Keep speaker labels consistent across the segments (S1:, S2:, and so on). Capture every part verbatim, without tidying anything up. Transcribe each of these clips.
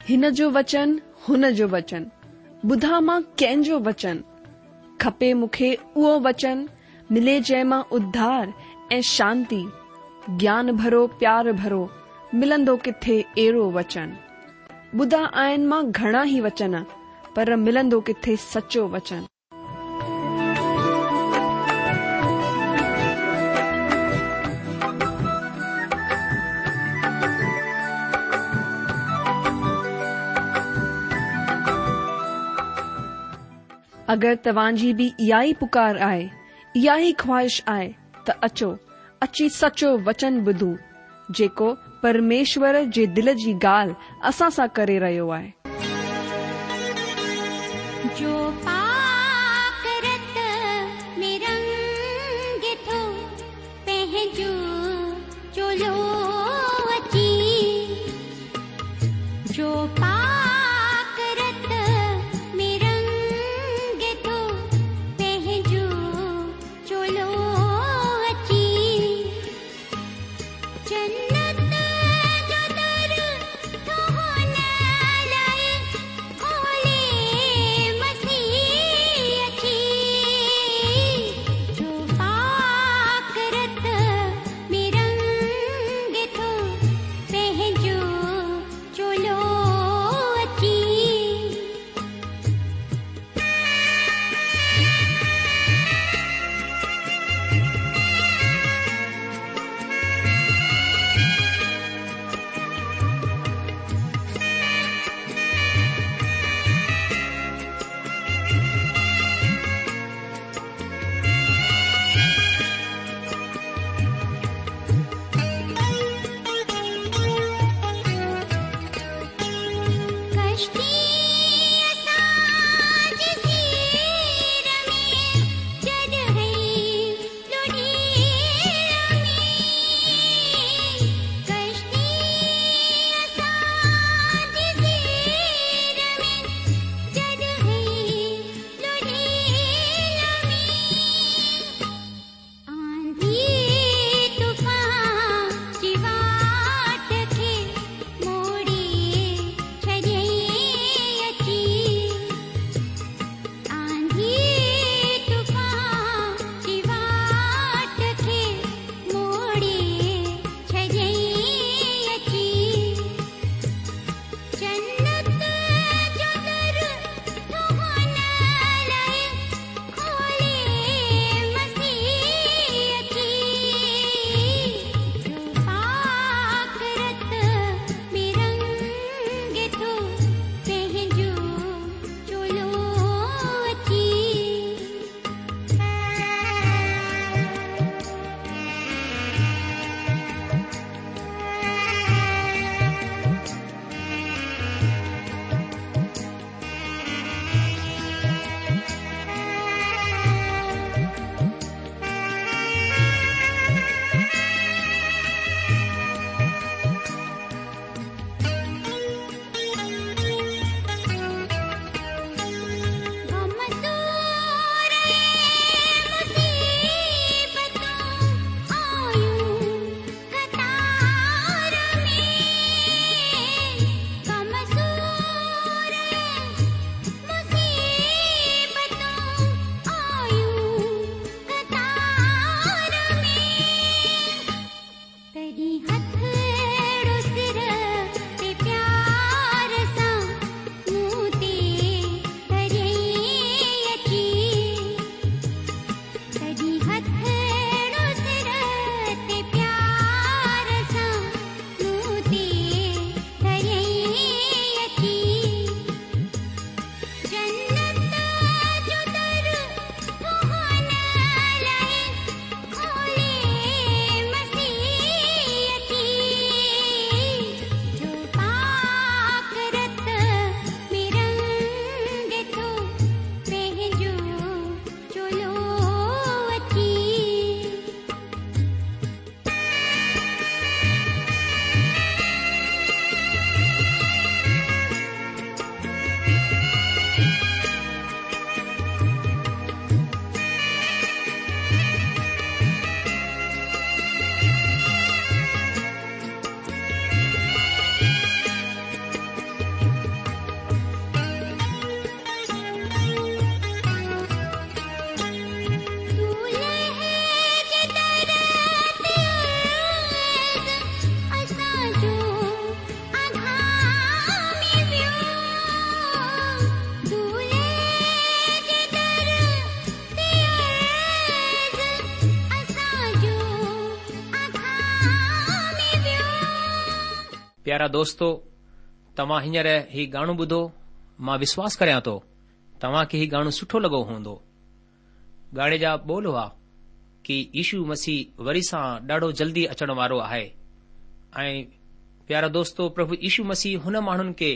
S1: हिन जो वचन हुन जो वचन, ॿुधा मां कंहिंजो वचन, खपे मूंखे उहो वचन, मिले जंहिं मां उद्धार ऐं शांती, ज्ञान भरो प्यार भरो, मिलंदो किथे अहिड़ो वचन। ॿुधा आहिनि मां घणा ई वचन, पर मिलंदो किथे सचो वचन। अगरि तव्हांजी बि इहा ई पुकार आहे, इहा ई ख्वाहिश आहे, त अचो, अची सचो वचन ॿुधूं, जेको परमेश्वर जे दिल जी ॻाल्हि असां सां करे रहियो आहे।
S2: जो पाक रत में रंग थो पंहिंजो चोलो अची, जो पाक रत में रंग थो पंहिंजो चोलो अची, जन्नत जो दर थो हुन लाइ खोले मसीह अची, जो पाक रत में रंग थो पंहिंजो चोलो अची। कश्ती असांजी सीर में जॾहिं लुढ़ीअ में, कश्ती असांजी सीर में जॾहिं लुढ़ीअ में, आंधी तूफ़ान जी वाट खे मोड़ी छॾियईं
S3: प्यारा दोस्तो, तव्हां हींअर ही गानो ॿुधो। मां विश्वास करियां थो तव्हां खे ही गानो सुठो लॻो हूंदो। गाणे जा ॿोल हुआ कि यीशु मसीह वरी सां ॾाढो जल्दी अचण वारो आहे। ऐं प्यारा दोस्तो, प्रभु यीशु मसीह हुन माण्हुनि खे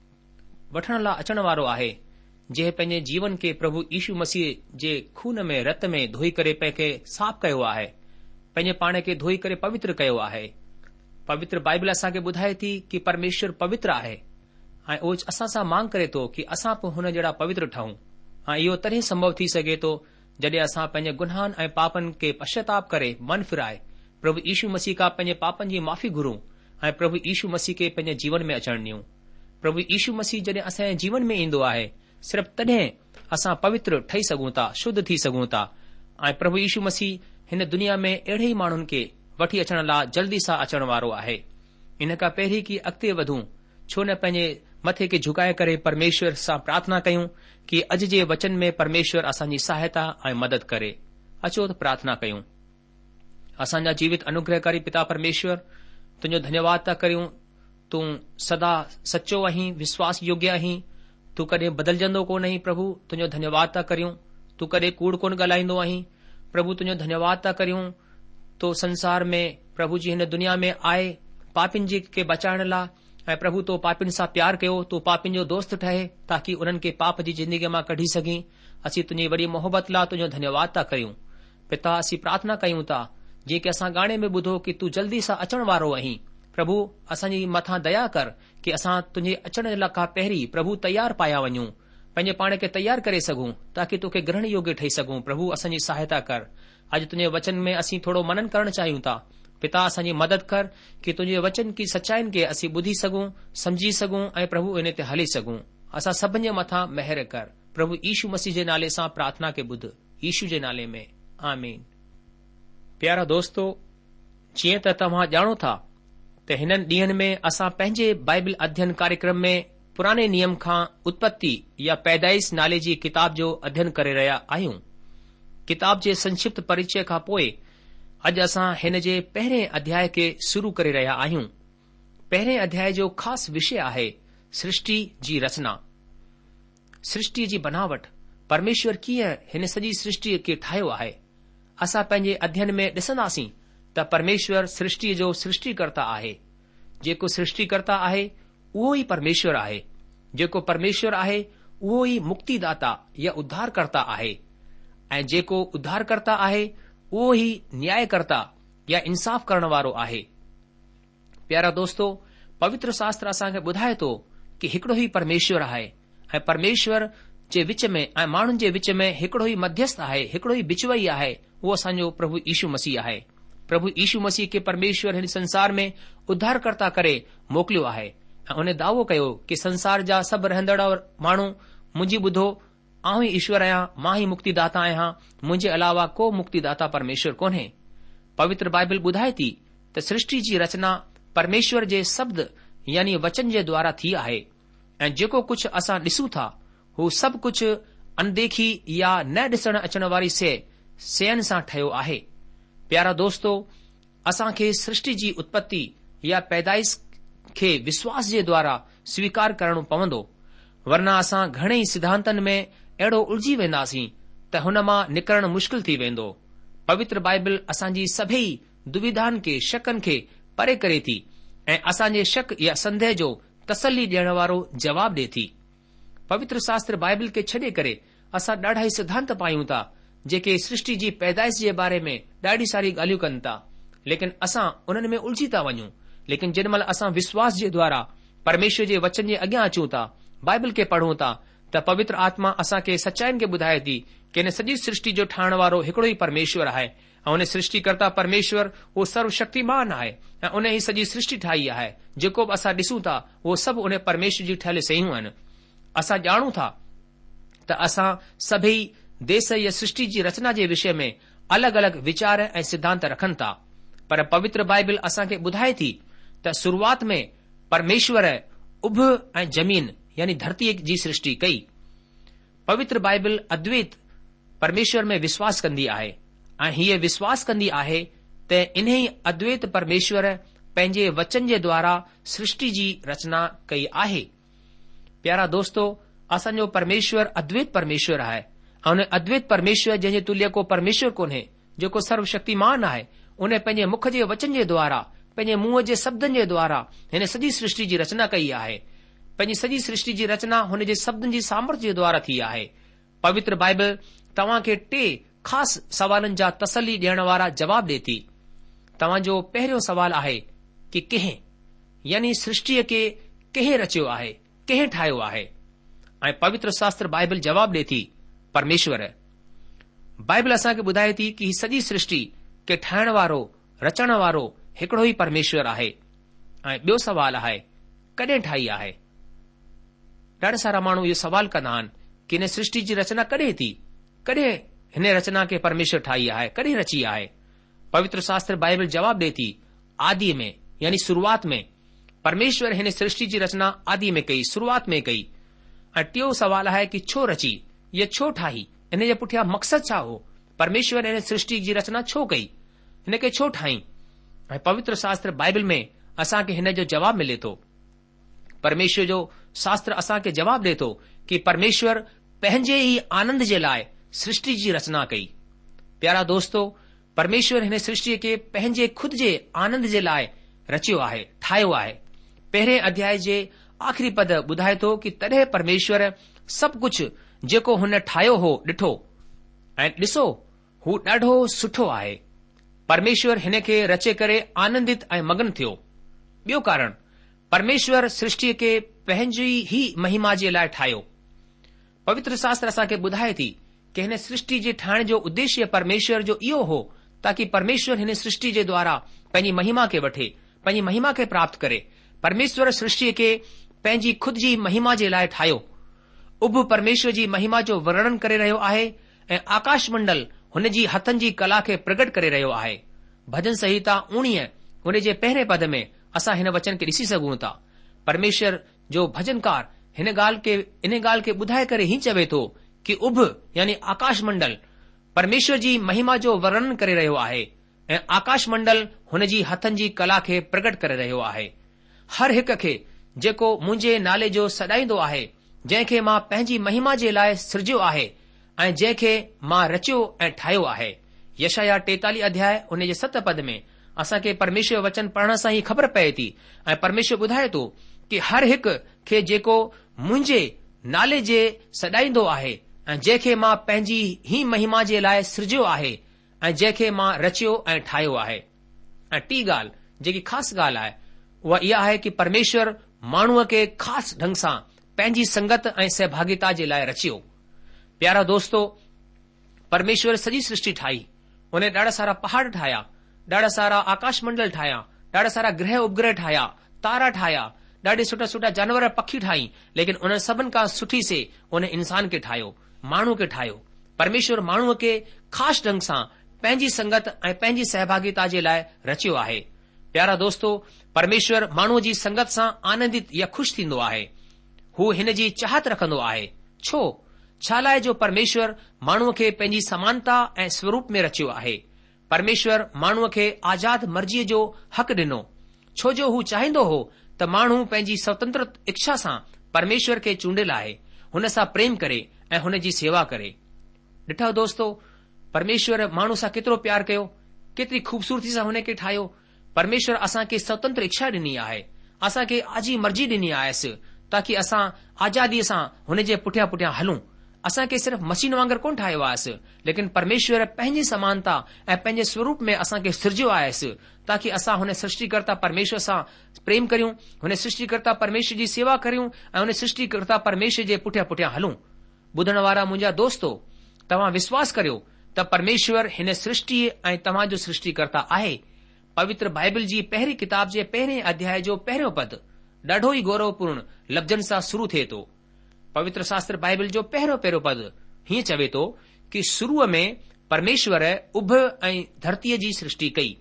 S3: वठण लाइ अचण वारो आहे जंहिं पंहिंजे जीवन खे प्रभु यीशु मसीह जे खून में रत में धोई करे पंहिंखे साफ़ कयो आहे, पंहिंजे पाण खे धोई करे पवित्र कयो आहे। पवित्र बाइबल असांखे ॿुधाए थी कि परमेश्वर पवित्र आहे ऐं उहो असां सां मांग करे थो कि असां बि हुन जहिड़ा पवित्र ठहूं। ऐं इहो तॾहिं संभव थी सघे थो जॾहिं असां पंहिंजे गुनाहनि ऐं पापनि खे पश्चाताप करे मन फिराए प्रभु यीशु मसीह खां पंहिंजे पापनि जी माफ़ी घुरूं ऐं प्रभु यीशु मसीह खे पंहिंजे जीवन में अचण ॾियूं। प्रभु यीशु मसीह जॾहिं असांजे जीवन में ईंदो आहे, सिर्फ़ तॾहिं असां पवित्र ठही सघूं था, शुद्ध थी सघूं था। ऐं प्रभु यीशु मसीह हिन दुनिया में अहिड़े ई माण्हुनि खे वठी अचण लाइ जल्दी सां अचण वारो आहे। इन खां पहिरीं कि अॻिते वधूं, छो न पंहिंजे मथे खे झुकाए करे परमेश्वर सां प्रार्थना कयूं कि अॼु जे वचन में परमेश्वर असांजी सहायता ऐं मदद करे। अचो त प्रार्थना कयूं। असांजा जीवित अनुग्रहकारी पिता परमेश्वर, तुंहिंजो धन्यवाद था करियूं। तूं सदा सचो आहीं, विश्वास योग्य आहीं, तूं कॾहिं बदिलजंदो कोन आहीं। प्रभु तुंहिंजो धन्यवाद था करियूं। तूं कॾहिं कूड़ कोन ॻाल्हाईंदो आहीं। प्रभु तुंहिंजो धन्यवाद था करियूं। तो संसार में प्रभु जी हिन दुनिया में आए पापिन जी खे बचाइण लाइ, ऐं प्रभु तो पापिन सां प्यार कयो, तो पापिन जो दोस्त ठहे ताकि उन्हनि खे पाप जी जिंदगी मां कढी सघीं। असीं तुंहिंजी वॾी मोहबत लाइ तुंहिंजो धन्यवाद था करियूं। पिता, असीं प्रार्थना कयूं था जीअं कि असां गाणे में ॿुधो कि तूं जल्दी सां अचण वारो आहीं। प्रभु असांजी मथां दया कर कि असां तुंहिंजे अचण जे लाइ पहिरीं प्रभु तयार पाया वञूं, पंहिंजे पाण खे तयार करे सघूं ताकि तोखे ग्रहण योग्य ठही सघूं। प्रभु असांजी सहायता कर। अॼु तुंहिंजे वचन में असीं थोरो मनन करणु चाहियूं था। पिता, असांजी मदद कर कि तुंहिंजे वचन की सचाइन खे असीं ॿुधी सघूं, समझी सघूं ऐं प्रभु इन ते हली सघूं। असां सभिनि जे मथां महिर कर। प्रभु यीशु मसीह जे नाले सां प्रार्थना खे ॿुध, यीशु जे नाले में, आमीन। प्यारा दोस्तो, जीअं त तव्हां ॼाणो था त हिननि ॾींहनि में असां पंहिंजे बाइबल अध्ययन कार्यक्रम में पुराने नियम खां उत्पत्ति या पैदाइश नाले जी किताब जो अध्ययन करे रहिया आहियूं। किताब जे संक्षिप्त परिचय खां पोइ अॼु असां हिन जे पहिरें अध्याय खे शुरू करे रहिया आहियूं। पहिरें अध्याय जो ख़ासि विषय आहे सृष्टि जी रचना, सृष्टि जी बनावट, परमेश्वर कीअं हिन सॼी सृष्टि खे ठाहियो आहे। असां पंहिंजे अध्ययन में ॾिसंदासीं त परमेश्वर सृष्टि जो सृष्टिकर्ता आहे। जेको सृष्टिकर्ता आहे उहो ई परमेश्वर आहे। जेको परमेश्वर आहे उहो ई मुक्तिदाता या उद्धारकर्ता आहे। ऐं जेको उद्धारकर्ता आहे उहो ई न्यायकर्ता या इंसाफ़ करण वारो आहे। प्यारा दोस्तो, पवित्र शास्त्र असांखे ॿुधाए थो कि हिकिड़ो ई परमेश्वर आहे ऐं परमेश्वर जे विच में ऐं माण्हुनि जे विच में हिकिड़ो ई मध्यस्थ आहे, हिकिड़ो ई बिचवई आहे। उहो असांजो प्रभु यीशु मसीह आहे। प्रभु यीशु मसीह खे परमेश्वर हिन संसार में उद्धारकर्ता करे मोकिलियो आहे ऐं उन दावो कयो कि संसार जा सभु रहंदड़ माण्हू मुंहिंजी ॿुधो, आऊं ई ईश्वर आहियां, मां ई मुक्तिदाता आहियां, मुंहिंजे अलावा को मुक्तिदाता परमेश्वर कोन्हे। पवित्र बाइबल ॿुधाए थी त सृष्टि जी रचना परमेश्वर जे शब्द यानी वचन जे द्वारा थी आहे ऐं जेको कुझु असां ॾिसूं था हू सभु कुझु अनदेखी या न ॾिसण अचण वारी शइ शयुनि सां ठहियो आहे। प्यारा दोस्तो, असांखे सृष्टि जी उत्पत्ति या पैदाइश खे विश्वास जे द्वारा स्वीकार करणो पवंदो, वरना असां घणेई सिद्धांतनि में अहिड़ो उलझी वेंदासीं त हुन मां निकिरणु मुश्किल थी वेंदो। पवित्र बाइबल असांजी सभई दुविधाउनि खे, शकनि खे परे करे थी ऐं असांजे शक या संदेह जो तसल्ली ॾियण वारो जवाब ॾिए थी। पवित्र शास्त्र बाइबल खे छॾे करे असां ॾाढा ई सिद्धांत पायूं था जेके सृष्टि जी पैदाइश जे बारे में ॾाढी सारी ॻाल्हियूं कनि था, लेकिन असां उन्हनि में उलझी था वञूं। लेकिन जेॾीमहिल असां विश्वास जे द्वारा परमेश्वर जे वचन जे अॻियां अचूं था, बाइबल खे पढ़ूं था, त पवित्र आत्मा असांखे सचाइन खे ॿुधाए थी कि हिन सॼी सृष्टि जो ठाहिण वारो हिकिड़ो ई परमेश्वर आहे ऐं हुन सृष्टिकर्ता परमेश्वर उहो सर्वशक्तिमान आहे ऐं उन ई सॼी सृष्टि ठाही आहे। जेको बि असां ॾिसूं था उहो सभु उन परमेश्वर जी ठहियल शयूं आहिनि। असां ॼाणूं था त असां सभई देश या सृष्टि जी रचना जे विषय में अलॻि अलॻि वीचार ऐं सिद्धांत रखनि था, पर पवित्र बाइबल असांखे ॿुधाए थी त शुरूआत में परमेश्वर उभ ऐं जमीन यानी धरतीअ जी सृष्टि कई। पवित्र बाइबल अद्वैत परमेश्वर में विश्वास कंदी आहे ऐं हीअ विश्वास कंदी आहे त इन्ही अद्वैत परमेश्वर पंहिंजे वचन जे द्वारा सृष्टि जी रचना कई आहे। प्यारा दोस्तो, असांजो परमेश्वर अद्वैत परमेश्वर आहे ऐं उन अद्वैत परमेश्वर जंहिंजे तुल्य को परमेश्वर कोन्हे, जेको सर्वशक्तिमान आहे, उन पंहिंजे मुख जे वचन जे द्वारा, पंहिंजे मुंहं जे शब्दनि जे द्वारा हिन सॼी सृष्टि जी रचना कई आहे। पंहिंजी सॼी सृष्टि जी रचना हुन जे शब्दनि जी सामर्थ्य जे द्वारा थी आहे। पवित्र बाइबल तव्हां खे टे ख़ासि सवालनि जा तसली ॾियण वारा जवाब ॾे थी। तव्हांजो पहिरियों सवाल आहे कि कंहिं, यानी सृष्टिअ खे कंहिं रचियो आहे, कंहिं ठाहियो आहे? ऐं पवित्र शास्त्र बाइबल जवाब ॾे थी, परमेश्वर। बाइबल असांखे ॿुधाए थी कि ही सॼी सृष्टि खे ठाहिण वारो, रचण वारो हिकिड़ो ई परमेश्वर आहे। ऐं ॿियो सवाल आहे, कॾहिं ठाही आहे? ॾाढा सारा माण्हू इहो सवाल कंदा आहिनि कि हिन सृष्टि जी रचना कॾहिं थी, कॾहिं हिन रचना खे परमेश्वर ठाही आहे, कॾहिं रची आहे? पवित्र शास्त्र बाइबल जवाब ॾे थी, आदि में, यानी शुरूआत में। परमेश्वर हिन सृष्टि जी रचना आदि में कई, शुरूआत में कई। ऐं टियों सवाल आहे कि छो रची, ये छो ठाही, इन जे पुठियां मक़सद छा हो? परमेश्वर हिन सृष्टि जी रचना छो कई, हिन खे छो ठाही? ऐं पवित्र शास्त्र बाइबल में असांखे हिन जो जवाब मिले थो। परमेश्वर जो शास्त्र असांखे जवाब ॾे थो कि परमेश्वर पंहिंजे ई आनंद जे लाइ सृष्टि जी रचना कई। प्यारा दोस्तो, परमेश्वर हिन सृष्टि खे पंहिंजे खुद जे आनंद जे लाइ रचियो आहे, ठाहियो आहे। पहिरें अध्याय जे आख़िरी पद ॿुधाए थो कि तॾहिं परमेश्वर सभु कुझु जेको हुन ठाहियो हो ॾिठो, ऐं ॾिसो हू ॾाढो सुठो आहे। परमेश्वर हिन खे रचे करे आनंदित ऐं मगन थियो। ॿियो कारण, परमेश्वर सृष्टि खे पंहिंजी ई महिमा जे लाइ ठाहियो। पवित्र शास्त्र असांखे ॿुधाए थी कि हिन सृष्टि जे ठाहिण जो उद्देश्य परमेश्वर जो इहो हो ताकि परमेश्वर हिन सृष्टि जे द्वारा पंहिंजी महिमा खे वठे, पंहिंजी महिमा खे प्राप्त करे। परमेश्वर सृष्टि खे पंहिंजी खुद जी महिमा जे लाइ ठाहियो। उभ परमेश्वर जी महिमा जो वर्णन करे रहियो आहे ऐं आकाश मंडल हुन जी हथनि जी कला खे प्रगट करे रहियो आहे। भजन संहिता उणिवीह हुन जे पहिरें पद में असां हिन वचन खे ॾिसी सघूं था। परमेश्वर जो भजनकार हिन ॻाल्हि खे इन ॻाल्हि खे ॿुधाए करे ही चवे थो कि उभ यानी आकाश मंडल परमेश्वर जी महिमा जो वर्णन करे रहियो आहे ऐं आकाश मंडल हुन जी हथनि जी कला खे प्रगट करे रहियो आहे। हर हिक खे जेको मुंहिंजे नाले जो सॾाईंदो आहे, जंहिंखे मां पंहिंजी महिमा जे लाइ सिरजियो आहे ऐं जंहिंखे मां रचियो ऐं ठाहियो आहे। यशाया टेतालीह अध्याय उन जे सत पद में असांखे परमेश्वर वचन पढ़ण सां ई ख़बर पए थी ऐं परमेश्वर ॿुधाए थो कि हर हिक खे जेको मुंहिंजे नाले जे सॾाईंदो आहे ऐं जंहिंखे मां पंहिंजी ई महिमा जे लाइ सिरजियो आहे ऐं जंहिंखे मां रचियो ऐं ठाहियो आहे। ऐं टी ॻाल्हि जेकी ख़ासि ॻाल्हि आहे उहा इहा आहे कि परमेश्वर माण्हूअ खे ख़ासि ढंग सां पंहिंजी संगत ऐं सहभागिता जे लाइ रचियो। प्यारा दोस्तो, परमेश्वर सॼी सृष्टि ठाही, उन ॾाढा सारा पहाड़ ठाहिया, ॾाढा सारा आकाश मंडल ठाहिया, ॾाढा सारा ग्रह उपग्रह ठाहिया, तारा ठाहिया, ॾाढे सुठा सुठा जानवर पखी ठाही, लेकिन उन सभिनि खां सुठी से उन इंसान खे ठाहियो, माण्हू खे ठाहियो। परमेश्वर माण्हूअ खे ख़ासि ढंग सां पंहिंजी संगत ऐं पंहिंजी सहभागिता जे लाइ रचियो आहे। प्यारा दोस्तो, परमेश्वर माण्हूअ जी संगत सां आनंदित या ख़ुशि थींदो आहे। हू हिन जी चाहत रखंदो आहे। छो? छा लाइ जो परमेश्वर माण्हूअ खे पंहिंजी समानता ऐं स्वरूप में रचियो आहे। परमेश्वर माण्हूअ खे आज़ाद मर्ज़ीअ जो हक़ ॾिनो, छो जो हू चाहींदो हो त माण्हू पंहिंजी स्वतंत्र इच्छा सां परमेश्वर खे चूंडियल आहे, हुन सां प्रेम करे ऐं हुन जी सेवा करे। ॾिठो दोस्तो, परमेश्वर माण्हू सां केतिरो प्यार कयो, केतिरी खूबसूरती सां हुन खे ठाहियो। परमेश्वर असांखे स्वतंत्र इच्छा ॾिनी आहे, असांखे आजी मर्ज़ी ॾिनी आहेसि ताकि असां आज़ादीअ सां हुन जे पुठियां पुठियां हलूं। असांखे सिर्फ़ मशीन वांगुरु कोन ठाहियो आहेसि, लेकिन परमेश्वर पंहिंजी समानता ऐं पंहिंजे स्वरूप में असांखे सिरजियो आहेसि ताकि असां हुन सृष्टिकर्ता परमेश्वर सां प्रेम करियूं, हुन सृष्टिकर्ता परमेश्वर जी सेवा करियूं ऐं हुन सृष्टिकर्ता परमेश्वर जे पुठियां पुठियां हलूं। ॿुधण वारा मुंहिंजा दोस्तो, तव्हां विश्वास करियो त परमेश्वर हिन सृष्टि ऐं तव्हांजो सृष्टिकर्ता आहे। पवित्र बाइबल जी पहिरीं किताब जे पहिरें अध्याय जो पहिरियों पद ॾाढो ई गौरवपूर्ण लफ़्ज़नि सां शुरू थिए थो। पवित्र शास्त्र बाइबल जो पहिरियों पहिरियों पद हीअं चवे थो कि शुरूअ में परमेश्वर उभ ऐं धरतीअ जी सृष्टि कई।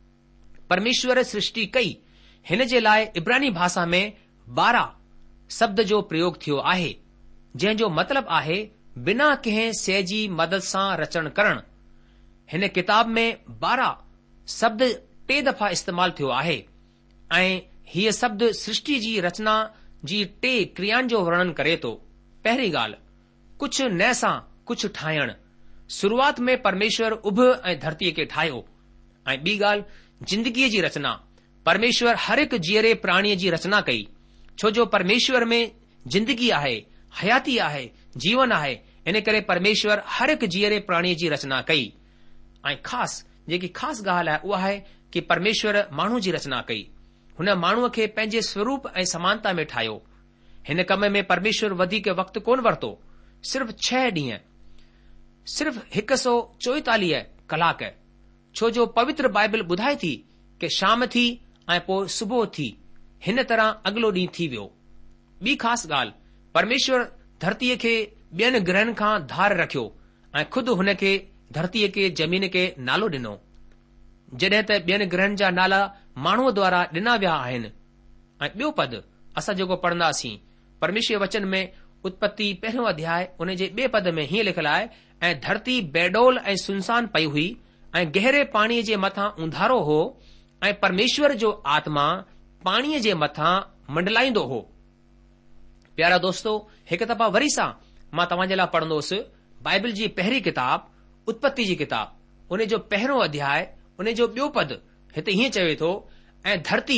S3: परमेश्वर सृष्टि कई, हिन जे लाइ इब्रानी भाषा में बारा शब्द जो प्रयोग थियो आहे, जंहिंजो मतिलब आहे बिना कंहिं शइ जी मदद सां रचण करण। हिन किताब में बारा शब्द टे दफ़ा इस्तेमाल थियो आहे। ऐं हीअ शब्द सृष्टि जी रचना जी टे क्रियाउनि जो वर्णन करे थो। पहिरीं ॻाल्हि, कुझु नए सां कुझु ठाहिण। शुरूआत में परमेश्वर उभ ऐं धरतीअ खे ठाहियो। ऐं ॿी ॻाल्हि, जिंदगीअ जी रचना। परमेश्वर हर हिकु जीअरे प्राणीअ जी रचना कई, छो जो परमेश्वर में जिंदगी आहे, हयाती आहे, जीवन आहे। इन करे परमेश्वर हर हिकु जीअरे प्राणीअ जी रचना कई। ऐं ख़ासि जेकी ख़ासि ॻाल्हि आहे उहा आहे कि परमेश्वर माण्हू जी रचना कई। हुन माण्हूअ खे पंहिंजे स्वरूप ऐं समानता में ठाहियो। हिन कम में परमेश्वर वधीक वक़्तु कोन वरितो, सिर्फ़ छह ॾींहं, सिर्फ़ हिकु सौ चोएतालीह कलाक। छो जो पवित्र बाइबल ॿुधाए थी कि शाम थी ऐं पोइ सुबुह थी, हिन तरह अॻिलो ॾींहुं थी वियो। ॿी ख़ासि ॻाल्हि, परमेश्वर धरतीअ खे ॿियनि ग्रहनि खां धार रखियो ऐं ख़ुदि हुन खे धरतीअ खे ज़मीन खे नालो ॾिनो, जॾहिं त ॿियनि ग्रहनि जा नाला माण्हूअ द्वारा ॾिना विया आहिनि। ऐं ॿियो पद असां जेको पढ़ंदासीं परमेश्वर वचन में उत्पत्ति पहिरियों अध्याय उन जे ॿिए पद में हीअं लिखियलु आहे, ऐं धरती बेडोल ऐं सुनसान पई हुई ऐं गहरे पाणीअ जे मथां उंधारो हो ऐं परमेश्वर जो आत्मा पाणीअ जे मथां मंडलाईंदो हो। प्यारा दोस्तो, हिकु दफ़ा वरी सां मां तव्हांजे लाइ पढ़ंदोसि बाइबल जी पहिरीं किताब उत्पत्ति जी किताब, उन जो पहिरियों अध्याय उन जो ॿियो पद हिते हीअं चवे थो, ऐं धरती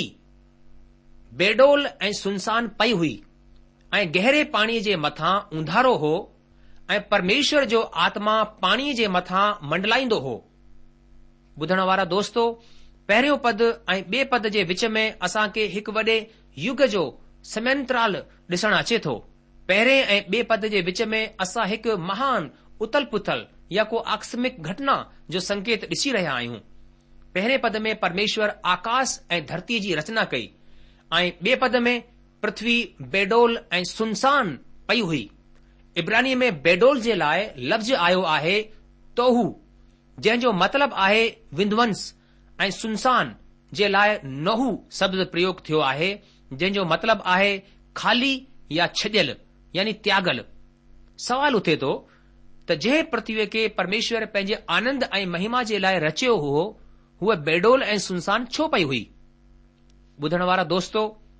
S3: बेडोल ऐं सुनसान पई हुई ऐं गहरे पाणीअ जे मथां उंधारो हो ऐं परमेश्वर जो आत्मा पाणीअ जे मथां मंडलाईंदो हो। ॿुधण वारा दोस्तो, पहिरियों पद ऐं ॿिए पद जे विच में असां खे हिकु वॾे युग जो समयंतराल ॾिसणु अचे थो। पहिरें ऐं ॿिए पद जे विच में असां हिकु महान उथल पुथल या को आकस्मिक घटना जो संकेत ॾिसी रहिया आहियूं। पहिरें पद में परमेश्वर आकाश ऐं धरतीअ जी रचना कई ऐं ॿिए पद में पृथ्वी बेडोल ऐं सुनसान पई हुई। इब्रानीअ में बेडोल जे लाइ लफ़्ज़ आयो आहे तोहू, जंहिंजो मतिलबु आहे विंध्वंस, ऐं सुनसान जे लाइ नोहू शब्द प्रयोग थियो आहे, जंहिंजो मतिलबु आहे खाली या छॾियल यानी त्यागल। सवाल उथे थो त जंहिं पृथ्वीअ खे परमेश्वर पंहिंजे आनंद ऐं महिमा जे लाइ रचियो हो, हूअ बेडोल ऐं सुनसान छो पई हुई? ॿुधण वारा दोस्तो,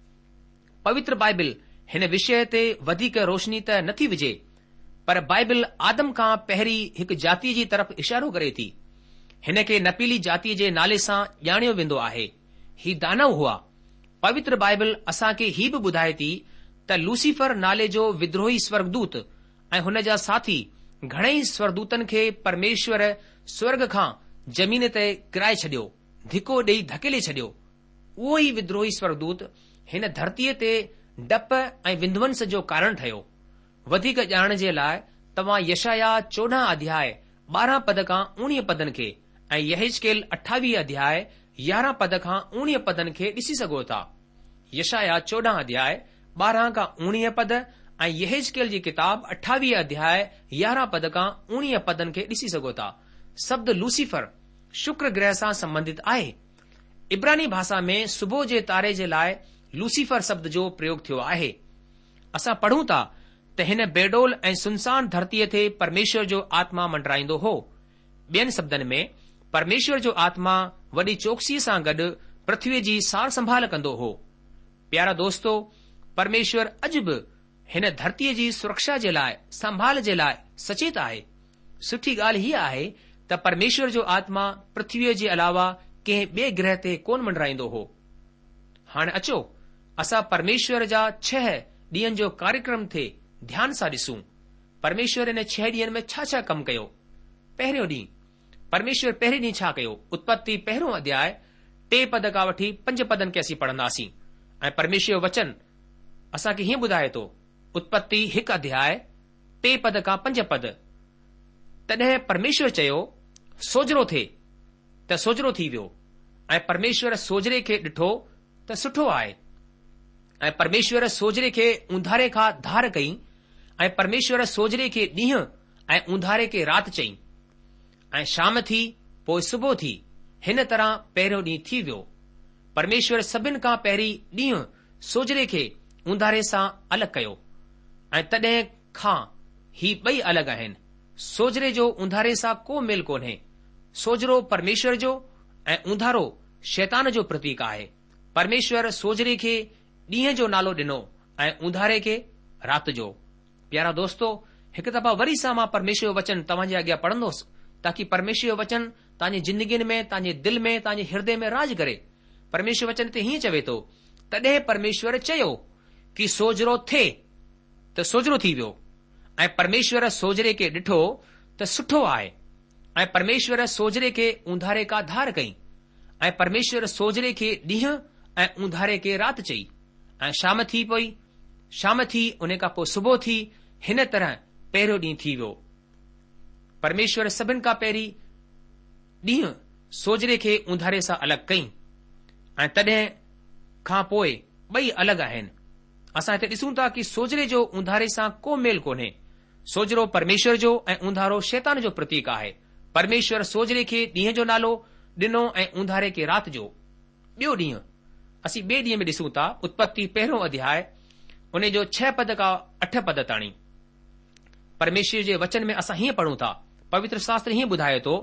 S3: पवित्र बाइबल हिन विषय ते वधीक रोशनी त नथी विझे, पर बाइबल आदम खां पहिरीं हिकु जातीअ जी तरफ़ इशारो करे थी। हिन खे नपीली जातीअ जे नाले सां ॼाणियो वेंदो आहे। ही दानव हुआ। पवित्र बाइबल असां खे ही बि ॿुधाए थी त लूसीफर नाले जो विद्रोही स्वर्गदूत ऐं हुन जा साथी घणेई स्वर्गदूतनि खे परमेश्वर स्वर्ग खां ज़मीन ते किराए छॾियो, धिको ॾेई धकेले छॾियो। उहो ई विद्रोही स्वर्गदूत हिन धरतीअ ते डप ऐं विंध्वंस जो कारण ठहियो। वधीक ॼाणण जे लाइ तव्हां यशाया चोॾहं अध्याय ॿारहं पद खां उणिवीह पदनि खे ऐं यहेजकेल अठावीह अध्याय यारहं पद खां उणिवीह पदनि खे ॾिसी सघो था। यशाया चोॾहं अध्याय ॿारहं खां उणिवीह पद ऐं यहेजकेल जी किताब अठावीह अध्याय यारहं पद खां उणिवीह पदनि खे ॾिसी सघो था। शब्द लूसीफर शुक्र ग्रह सां संबंधित आहे। इब्रानी भाषा में सुबुह जे तारे जे लाइ लूसीफर शब्द जो प्रयोग थियो आहे। असां पढ़ूं था त हिन बेडोल ऐं सुनसान धरतीअ ते परमेश्वर जो आत्मा मंडराईंदो हो। ॿियनि शब्दनि में परमेश्वर जो आत्मा वॾी चौकसीअ सां गॾु पृथ्वीअ जी सार संभाल कंदो हो। प्यारा दोस्तो, परमेश्वर अॼु बि हिन धरतीअ जी सुरक्षा जे लाइ, संभाल जे लाइ सचेत आहे। सुठी ॻाल्हि हीअ आहे त परमेश्वर जो आत्मा पृथ्वीअ जे अलावा कंहिं ॿिए ग्रह ते कोन मंडराईंदो हो। हाणे अचो असां परमेश्वर जा छह ॾींहनि जो कार्यक्रम थे ध्यान सां ॾिसूं। परमेश्वर इन छह ॾींहनि में छा छा कमु कयो। पहिरियों ॾींहुं परमेश्वर पहिरें ॾींहुं छा कयो? उत्पत्ति पहिरियों अध्याय टे पद खां वठी पंज पदनि खे असीं पढ़ंदासीं ऐं परमेश्वर वचन असांखे हीअं ॿुधाए थो। उत्पत्ति हिकु अध्याय टे पद खां पंज पद। तॾहिं परमेश्वर चयो सोजरो थे, त सोजरो थी वियो। ऐं परमेश्वर सोजरे खे ॾिठो त सुठो आहे। ऐं परमेश्वर सोजरे खे ऊंधारे खां धार कई ऐं परमेश्वर सोजरे खे ॾींहुं ऐं ऊंधारे खे राति चई। ऐं शाम थी पोइ सुबुह थी। हिन तरह पहिरियों ॾींहुं थी वियो। परमेश्वर सभिनि खां पहिरीं ॾींहुं सोजरे खे ऊंधारे सां अलॻि कयो ऐं तॾहिं खां ही ॿई अलॻि आहिनि। सोजरे जो ऊंधारे सां को मेल कोन्हे। सोजरो परमेश्वर जो ऐं ऊंधारो शैतान जो प्रतीक आहे। परमेश्वर सोजरे खे ॾींहं जो नालो ॾिनो ऐं ऊंधारे खे राति जो। प्यारा दोस्तो, हिकु दफ़ा वरी सां मां परमेश्वर जो वचन तव्हांजे अॻियां पढ़ंदुसि ताकी परमेश्वर जो वचन तव्हांजी जिंदगीअ में, तव्हांजे दिलि में, तव्हांजे हृदय में राज करे। परमेश्वर वचन ते हीअं चवे थो, तॾहिं परमेश्वर चयो कि सोजरो थिए त सोजरो थी वियो, ऐं परमेश्वर सोजरे खे ॾिठो त सुठो आहे, ऐं परमेश्वर सोजरे खे ऊंधारे का धार कई, ऐं परमेश्वर सोजरे खे ॾींहं ऐं ऊंधारे खे राति चई, ऐं शाम थी पई, शाम थी, उन खां पोइ सुबुह थी। हिन तरह पहिरियों ॾींहुं थी वियो। परमेश्वर सभिनि खां पहिरीं ॾींहं सोजरे खे ऊंधारे सां अलॻि कई, ऐं तॾहिं खां पोइ ॿई अलॻि आहिनि। असां हिते ॾिसूं था कि सोजरे जो ऊंधारे सां को मेल कोन्हे। सोजरो परमेश्वर जो ऐं ऊंधारो शैतान जो प्रतीक आहे। परमेश्वर सोजरे खे ॾींहं जो नालो ॾिनो ऐं ऊंधारे खे राति जो। ॿियो ॾींहुं असीं ॿिए ॾींहं में ॾिसूं था, उत्पत्ति पहिरियों अध्याय, उन जो छह पद खां अठ पद ताणी। परमेश्वर जे वचन में असां हीअं पढ़ूं था, पवित्र शास्त्र हीअं ॿुधाए थो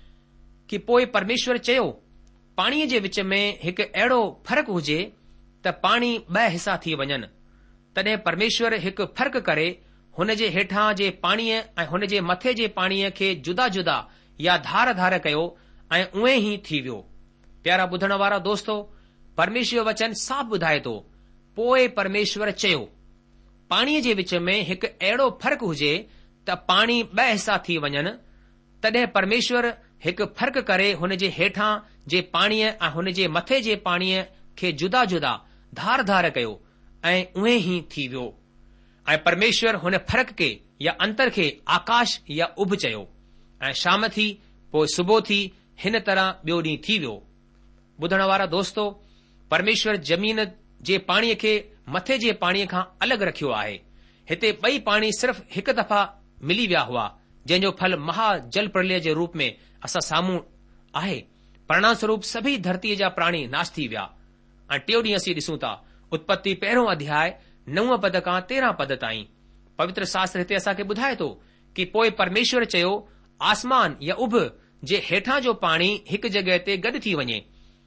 S3: कि पोइ परमेश्वर चयो, पाणीअ जे विच में हिकु अहिड़ो फ़र्क़ु हुजे त पाणी ॿ हिसा थी वञनि। तॾहिं परमेश्वर हिकु फ़र्क़ु करे हुन जे हेठां जे पाणीअ ऐं हुन जे मथे जे पाणीअ खे जुदा जुदा या धार धार कयो, ऐं उएं ई थी वियो। प्यारा ॿुधण वारा दोस्तो, परमेश्वर वचन साफ़ ॿुधाए थो, पोइ परमेश्वर चयो पाणीअ जे विच में हिकु अहिड़ो फ़र्क़ु हुजे त पाणी ॿ हिसा थी वञनि। तॾहिं परमेश्वर हिकु फ़र्क़ु करे हुन जे हेठां जे पाणीअ ऐं हुन जे मथे जे पाणीअ खे जुदा जुदा धार धार कयो, ऐं उएं ई थी वियो। ऐं परमेश्वर हुन फ़र्क़ु खे या अंतर खे आकाश या उभ चयो, ऐं शाम थी, पोइ सुबुह थी। हिन तरह ॿियो ॾींहुं थी वियो। ॿुधण वारा दोस्तो, परमेश्वर ज़मीन जे पाणीअ खे मथे जे पाणीअ खां अलॻि रखियो आहे। हिते ॿई पाणी सिर्फ़ हिकु दफ़ा मिली विया हुआ, जंहिंजो फल महाजल प्रलय जे रूप में असां साम्हूं आहे। परिणाम स्वरूप सभी धरतीअ जा प्राणी नाश थी विया। ऐं टियों ॾींहुं असीं ॾिसूं था, उत्पत्ति पहिरियों अध्याय नव पद खां तेरहं पद ताईं। पवित्र शास्त्र हिते असांखे ॿुधाए थो कि पोइ परमेश्वर चयो, आसमान या उभ जे हेठां जो पाणी हिकु जॻहि ते गॾु थी वञे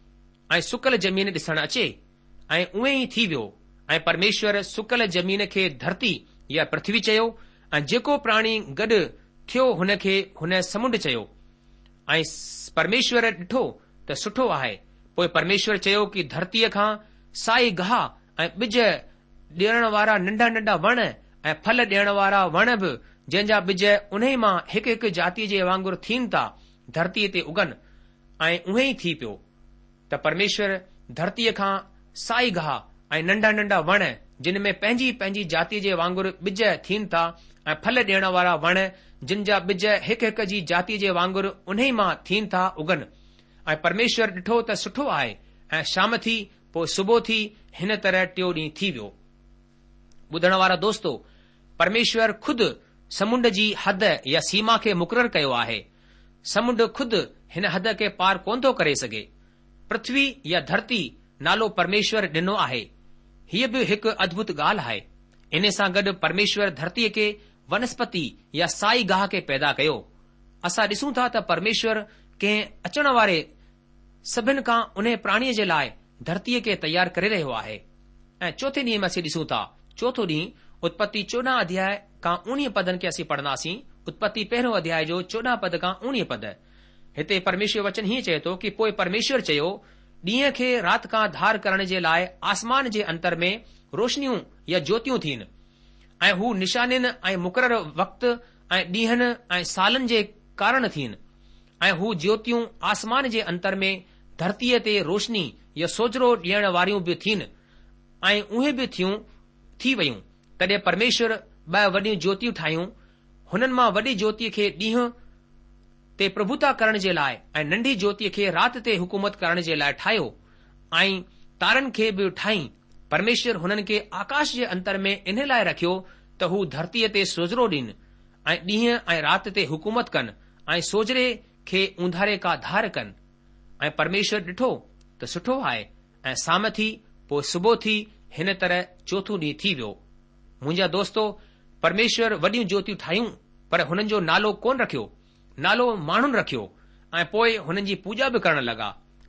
S3: ऐं सुकल ज़मीन ॾिसण अचे, ऐं उएं ई थी वियो। ऐं परमेश्वर सुकल ज़मीन खे धरती या पृथ्वी चयो, ऐं जेको प्राणी गॾु थियो हुन खे हुन समुंड चयो। ऐं परमेश्वर ॾिठो त सुठो आहे। पोइ परमेश्वर चयो कि धरतीअ खां साई गाह ऐं ॿिज ॾियण वारा नंढा नंढा वण ऐं फल ॾियण वारा वण बि, जंहिंजा ॿिज उन मां हिकु हिकु जातीअ जे वांगुरु थियनि था, धरतीअ ते उगनि। ऐं उहें ई थी पियो त परमेश्वर धरतीअ खां साई गाह ऐं नंढा नंढा वण, जिन में पंहिंजी पंहिंजी जातीअ जे वांगुरु ॿिज थियनि था, ऐं फल ॾियण वारा वण, जिन जा ॿिज हिकु हिकु जी जातीअ जे वांगुरु उन मां थियनि था, उगनि। ऐं परमेश्वर ॾिठो त सुठो आहे। ऐं शाम थी, पोइ सुबुह थी। हिन तरह टियों ॾींहुं थी वियो। ॿुधण वारा दोस्तो, परमेश्वर खुदि समुंड जी हद या सीमा खे मुक़ररु कयो आहे। समुंड खुदि हिन हद खे पार कोन थो करे सघे। पृथ्वी या धरती नालो परमेश्वर ॾिनो आहे। हीअ बि हिकु अद्भुत ॻाल्हि आहे। इन सां गॾु परमेश्वर धरतीअ खे वनस्पति या साई गाह खे पैदा कयो। असां ॾिसूं था त परमेश्वर कंहिं अचण वारे सभिनि खां उन प्राणीअ जे लाइ धरतीअ खे तयार करे रहियो आहे। ऐं चोथे ॾींहं में असीं ॾिसूं था, चोथो ॾींहुं उत्पत्ति चोॾहं अध्याय खां उणिवीह पदनि खे असीं पढ़ंदासीं। उत्पत्ति पहिरियों अध्याय जो चोॾहं पद खां उणिवीह पद। हिते परमेश्वर वचन हीअं चए थो कि पोइ परमेश्वर चयो, ॾींहं खे राति खां धार करण जे लाइ आसमान जे अंतर में रोशनियूं या ज्योतियूं थीनि, ऐं हू निशानियुनि ऐं मुक़ररु वक़्त ऐं ॾींहनि ऐं सालनि जे कारण थीनि। ऐं हू ज्योतियूं आसमान जे अंतर में धरतीअ ते रोशनी या सोजरो ॾियण वारियूं बि थीनि, ऐं उहे बि थियूं थी वयूं। तॾहिं परमेश्वर ॿ वॾियूं ज्योतियूं ठाहियूं। हुननि मां वॾी ज्योतिअ खे ॾींहं ते प्रभुता करण जे लाइ ऐं नंढी ज्योतिअ खे राति ते हुकूमत करण जे लाइ ठाहियो, ऐं तारनि खे बि ठाही। परमेश्वर हुननि खे आकाश जे अंतर में इन लाइ रखियो त हू धरतीअ ते सोजरो ॾियनि ऐं ॾींहं ऐं राति ते हुकूमत कनि ऐं सोजरे खे ऊंधारे का धार कनि। ऐं परमेश्वर ॾिठो त सुठो आहे। ऐं शाम थी, पोइ सुबुह थी। हिन तरह चोथों ॾींहुं थी वियो। मुंहिंजा दोस्तो, परमेश्वर वॾियूं ज्योतियूं ठाहियूं, पर हुननि जो नालो कोन रखियो। नालो माण्हुनि रखियो, ऐं पोइ हुननि जी पूॼा बि करण लॻा।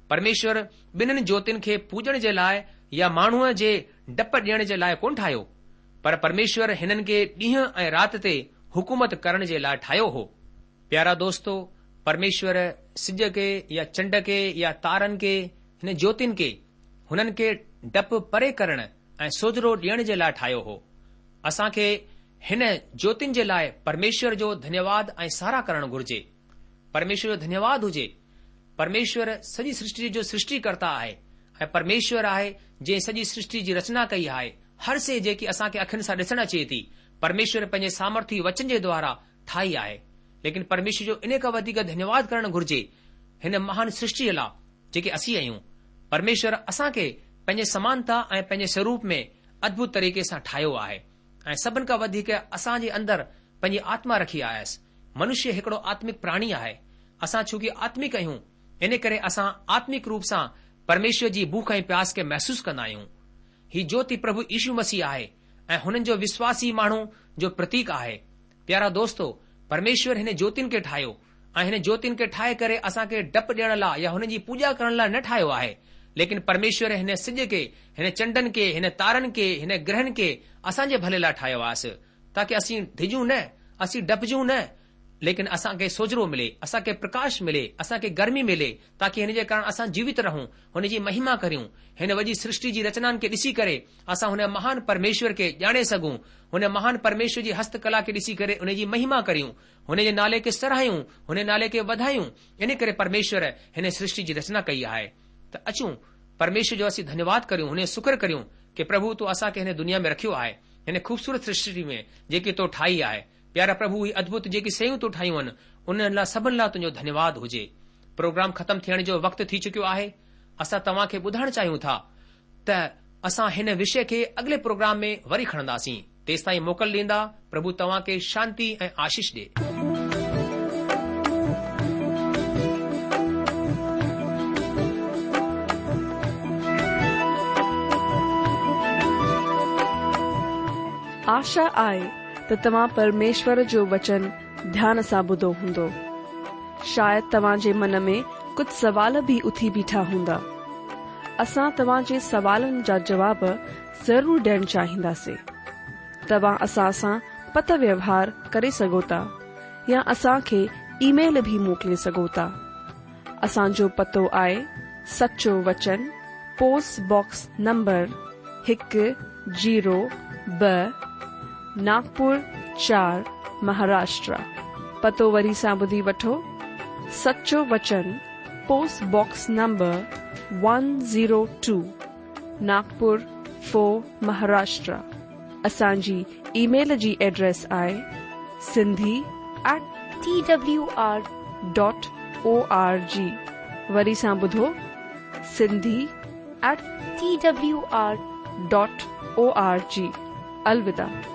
S3: परमेश्वर ॿिन्हिनि ज्योतियुनि खे पूॼण जे लाइ या माण्हूअ जे डप ॾियण जे लाइ कोन ठाहियो, पर परमेश्वर हिननि खे ॾींहं ऐं राति ते हुकूमत करण जे लाइ ठाहियो हो। प्यारा दोस्तो, परमेश्वर सिज खे या चंड खे या तारनि खे, हिन ज्योतियुनि खे, हुननि खे डप परे करण ऐं सोजरो ॾियण जे लाइ ठाहियो हो। असांखे हिन ज्योतियुनि जे लाइ परमेश्वर जो धन्यवाद ऐं सारा करणु घुर्जे। परमेश्वर जो धन्यवाद हुजे। परमेश्वर सॼी सृष्टि जो सृष्टिकर्ता आहे ऐं परमेश्वर आहे जंहिं सॼी सृष्टि जी रचना कई आहे। हर शइ जेकी असांखे अखियुनि सां ॾिसण अचे थी, परमेश्वर पंहिंजे सामर्थी वचन जे द्वारा ठाही आहे। लेकिन परमेश्वर जो इन खां वधीक धन्यवाद करणु घुर्जे हिन महान सृष्टिअ लाइ जेके असीं आहियूं। परमेश्वर असांखे पंहिंजे समानता ऐं पंहिंजे स्वरूप में अद्भुत तरीक़े सां ठाहियो आहे ऐं सभिनि खां वधीक असांजे अंदरि पंहिंजी आत्मा रखी आयसि। मनुष्य हिकिड़ो आत्मिक प्राणी आहे। असां छोकी आत्मिक आहियूं, इन करे असां आत्मिक रूप सां परमेश्वर जी भूख ऐं प्यास खे महसूस कंदा आहियूं। ही ज्योति प्रभु यीशु मसीह आहे ऐं हुननि जो विश्वासी माण्हू जो प्रतीक आहे। प्यारा दोस्तो, परमेश्वर हिन ज्योतियुनि खे ठाहियो ऐं हिन ज्योतियुनि खे ठाहे करे असांखे डप ॾियण लाइ या हुननि जी पूॼा करण लाइ न ठाहियो आहे। लेकिन परमेश्वर हिन सिज खे, हिन चंडनि खे, हिन तारनि खे, हिन ग्रहनि खे असांजे भले लाइ ठाहियो आहे, ताकि असीं ढिजूं न, असीं डपजूं न, लेकिन असांखे सोजरो मिले, असांखे प्रकाश मिले, असांखे गर्मी मिले, ताकि हिन जे कारण असां जीवित रहूं, हुन जी महिमा करियूं। हिन वॾी सृष्टि जी रचनाउनि खे ॾिसी करे असां हुन महान परमेश्वर खे ॼाणे सघूं, हुन महान परमेश्वर जी हस्तकला खे ॾिसी करे हुन जी महिमा करियूं, हुन जे नाले खे सराहियूं, हुन नाले खे वधायूं। इन करे परमेश्वर हिन सृष्टि जी रचना कई आहे। त अचूं परमेश्वर जो असीं धन्यवाद करियूं, हुन शुक्र करियूं कि प्रभु तूं असांखे हिन दुनिया में रखियो आहे, हिन ख़ूबसूरत सृष्टि में जेकी तो ठाही आहे। प्यारा प्रभु, ही अद्भुत जेकी शयूं तूं ठाहियूं आहिनि, उन लाइ सभिनि लाइ तुंहिंजो धन्यवाद हुजे। प्रोग्राम ख़तमु थियण जो वक़्तु थी चुकियो आहे। असां तव्हां खे ॿुधाइण चाहियूं था त असां हिन विषय खे अॻिले प्रोग्राम में वरी खणंदासीं। तेसि ताईं मोकल ॾींदा। प्रभु तव्हां खे शांती ऐं आशीष ॾे।
S1: आशा आहे त तव्हां परमेश्वर जो वचन ध्यान सां ॿुधो हूंदो। शायदि तव्हां जे मन में कुझु सवाल बि उथी बीठा हूंदा। असां तव्हां जे सवालनि जा जवाब ज़रूर ॾियणु चाहींदासीं। तव्हां असां सां पत व्यवहार करे सघो था या असांखे ईमेल बि मोकिले सघो था। असांजो पतो आहे सचो वचन, पोस्ट बॉक्स नंबर हिकु जीरो ब, नागपुर चार, महाराष्ट्र। पतो वरी सां ॿुधी वठो। सचो वचन, post box number one zero two, Nagpur four, Maharashtra. असांजी ईमेल जी एड्रेस आहे Sindhi at T W R dot O R G. वरी सां ॿुधो, Sindhi at T W R dot O R G. अलविदा।